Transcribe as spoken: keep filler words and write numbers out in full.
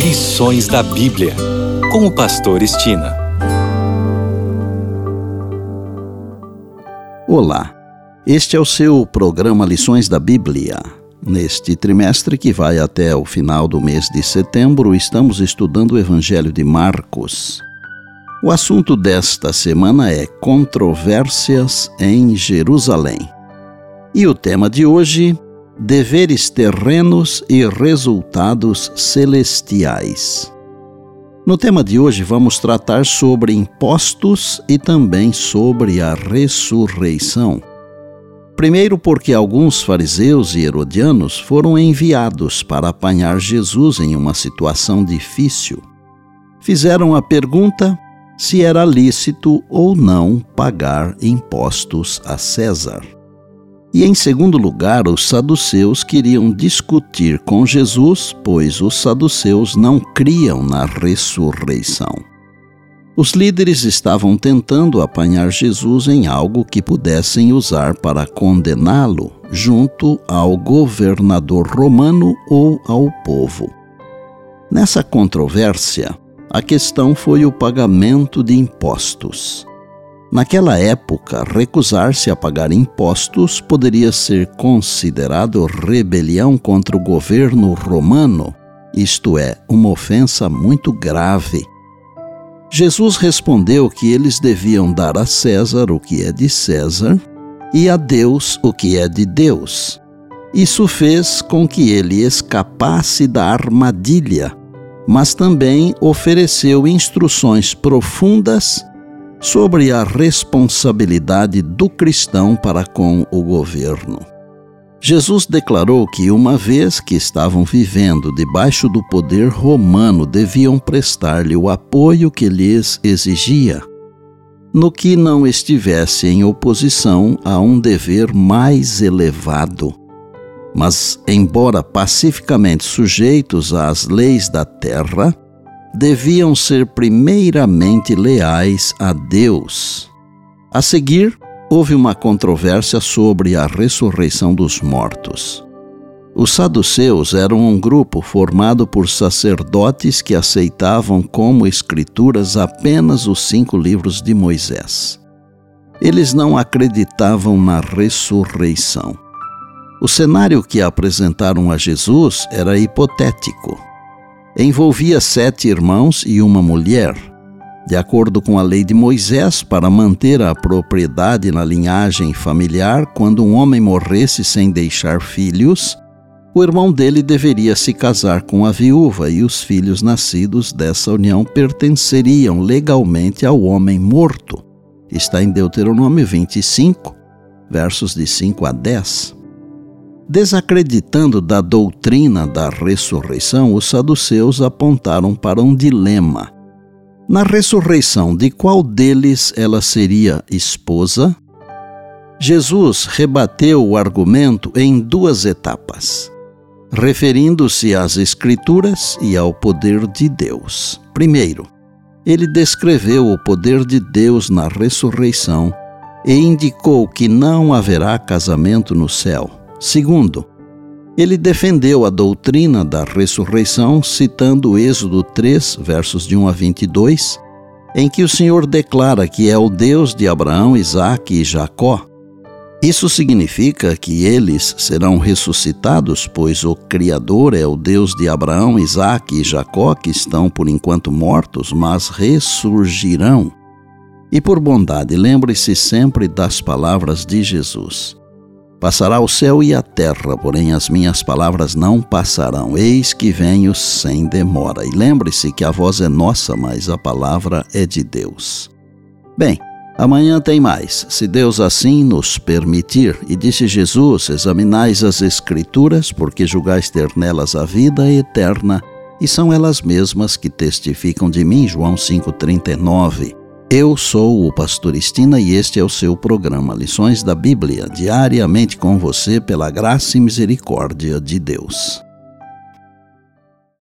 Lições da Bíblia, com o pastor Estina. Olá, este é o seu programa Lições da Bíblia. Neste trimestre, que vai até o final do mês de setembro, estamos estudando o Evangelho de Marcos. O assunto desta semana é controvérsias em Jerusalém. E o tema de hoje, deveres terrenos e resultados celestiais. No tema de hoje vamos tratar sobre impostos e também sobre a ressurreição. Primeiro porque alguns fariseus e herodianos foram enviados para apanhar Jesus em uma situação difícil. Fizeram a pergunta se era lícito ou não pagar impostos a César. E em segundo lugar, os saduceus queriam discutir com Jesus, pois os saduceus não criam na ressurreição. Os líderes estavam tentando apanhar Jesus em algo que pudessem usar para condená-lo junto ao governador romano ou ao povo. Nessa controvérsia, a questão foi o pagamento de impostos. Naquela época, recusar-se a pagar impostos poderia ser considerado rebelião contra o governo romano, isto é, uma ofensa muito grave. Jesus respondeu que eles deviam dar a César o que é de César e a Deus o que é de Deus. Isso fez com que ele escapasse da armadilha, mas também ofereceu instruções profundas sobre a responsabilidade do cristão para com o governo. Jesus declarou que uma vez que estavam vivendo debaixo do poder romano, deviam prestar-lhe o apoio que lhes exigia, no que não estivesse em oposição a um dever mais elevado. Mas, embora pacificamente sujeitos às leis da terra, deviam ser primeiramente leais a Deus. A seguir, houve uma controvérsia sobre a ressurreição dos mortos. Os saduceus eram um grupo formado por sacerdotes que aceitavam como escrituras apenas os cinco livros de Moisés. Eles não acreditavam na ressurreição. O cenário que apresentaram a Jesus era hipotético. Envolvia sete irmãos e uma mulher. De acordo com a lei de Moisés, para manter a propriedade na linhagem familiar, quando um homem morresse sem deixar filhos, o irmão dele deveria se casar com a viúva e os filhos nascidos dessa união pertenceriam legalmente ao homem morto. Está em Deuteronômio vinte e cinco, versos de cinco a dez. Desacreditando da doutrina da ressurreição, os saduceus apontaram para um dilema. Na ressurreição, de qual deles ela seria esposa? Jesus rebateu o argumento em duas etapas, referindo-se às Escrituras e ao poder de Deus. Primeiro, ele descreveu o poder de Deus na ressurreição e indicou que não haverá casamento no céu. Segundo, ele defendeu a doutrina da ressurreição citando Êxodo três, versos de um a vinte e dois, em que o Senhor declara que é o Deus de Abraão, Isaque e Jacó. Isso significa que eles serão ressuscitados, pois o Criador é o Deus de Abraão, Isaque e Jacó, que estão por enquanto mortos, mas ressurgirão. E por bondade, lembre-se sempre das palavras de Jesus. Passará o céu e a terra, porém as minhas palavras não passarão. Eis que venho sem demora. E lembre-se que a voz é nossa, mas a palavra é de Deus. Bem, amanhã tem mais, se Deus assim nos permitir. E disse Jesus, examinais as Escrituras, porque julgais ter nelas a vida eterna, e são elas mesmas que testificam de mim. João cinco, trinta e nove. Eu sou o pastor Estina e este é o seu programa Lições da Bíblia, diariamente com você pela graça e misericórdia de Deus.